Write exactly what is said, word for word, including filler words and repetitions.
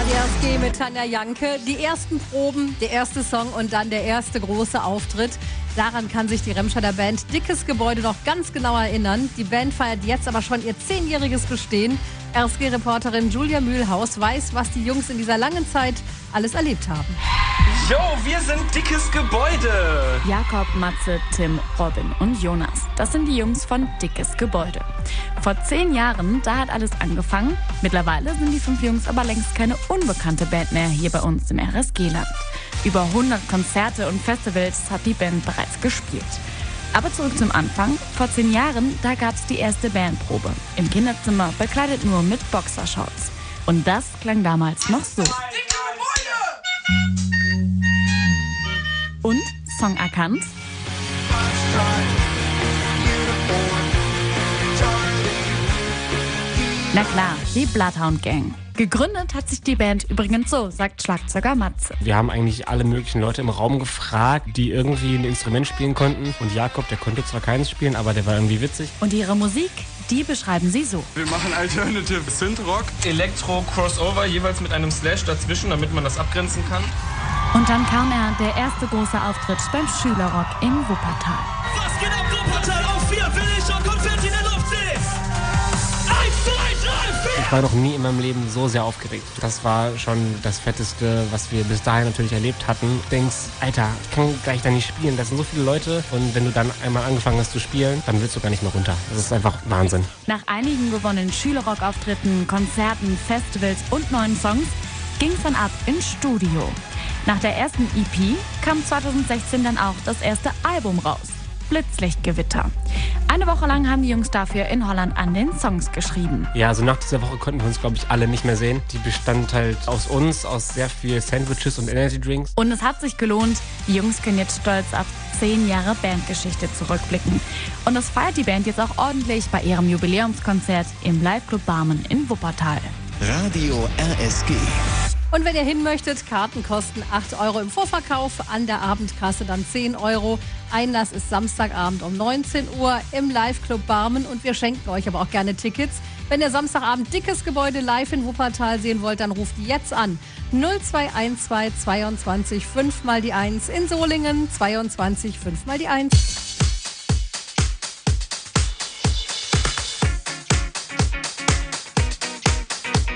A D S G mit Tanja Janke. Die ersten Proben, der erste Song und dann der erste große Auftritt. Daran kann sich die Remscheider Band Dickes Gebäude noch ganz genau erinnern. Die Band feiert jetzt aber schon ihr zehnjähriges Bestehen. R S G-Reporterin Julia Mühlhaus weiß, was die Jungs in dieser langen Zeit alles erlebt haben. Jo, wir sind Dickes Gebäude. Jakob, Matze, Tim, Robin und Jonas. Das sind die Jungs von Dickes Gebäude. Vor zehn Jahren, da hat alles angefangen. Mittlerweile sind die fünf Jungs aber längst keine unbekannte Band mehr hier bei uns im R S G-Land. Über hundert Konzerte und Festivals hat die Band bereits gespielt. Aber zurück zum Anfang. Vor zehn Jahren, da gab es die erste Bandprobe. Im Kinderzimmer, bekleidet nur mit Boxershorts. Und das klang damals noch so. Und? Song erkannt? Na klar, die Bloodhound Gang. Gegründet hat sich die Band übrigens so, sagt Schlagzeuger Matze. Wir haben eigentlich alle möglichen Leute im Raum gefragt, die irgendwie ein Instrument spielen konnten. Und Jakob, der konnte zwar keins spielen, aber der war irgendwie witzig. Und ihre Musik, die beschreiben sie so. Wir machen Alternative Synth-Rock. Elektro, Crossover, jeweils mit einem Slash dazwischen, damit man das abgrenzen kann. Und dann kam er, der erste große Auftritt beim Schülerrock in Wuppertal. Was geht ab, Wuppertal? Auf vier will ich und Konfetti in der Luft sehen. Eins, zwei, drei, vier. Ich war noch nie in meinem Leben so sehr aufgeregt. Das war schon das Fetteste, was wir bis dahin natürlich erlebt hatten. Du denkst, Alter, ich kann gleich da nicht spielen. Das sind so viele Leute. Und wenn du dann einmal angefangen hast zu spielen, dann willst du gar nicht mehr runter. Das ist einfach Wahnsinn. Nach einigen gewonnenen Schülerrock-Auftritten, Konzerten, Festivals und neuen Songs ging es dann ab ins Studio. Nach der ersten E P kam zweitausendsechzehn dann auch das erste Album raus. Blitzlichtgewitter. Eine Woche lang haben die Jungs dafür in Holland an den Songs geschrieben. Ja, also nach dieser Woche konnten wir uns, glaube ich, alle nicht mehr sehen. Die bestand halt aus uns, aus sehr viel Sandwiches und Energy Drinks. Und es hat sich gelohnt. Die Jungs können jetzt stolz auf zehn Jahre Bandgeschichte zurückblicken. Und das feiert die Band jetzt auch ordentlich bei ihrem Jubiläumskonzert im Live-Club Barmen in Wuppertal. Radio R S G. Und wenn ihr hin möchtet, Karten kosten acht Euro im Vorverkauf, an der Abendkasse dann zehn Euro. Einlass ist Samstagabend um neunzehn Uhr im Live-Club Barmen und wir schenken euch aber auch gerne Tickets. Wenn ihr Samstagabend Dickes Gebäude live in Wuppertal sehen wollt, dann ruft jetzt an. null zwei eins zwei zweiundzwanzig fünf mal die eins in Solingen, zweiundzwanzig fünf mal die eins.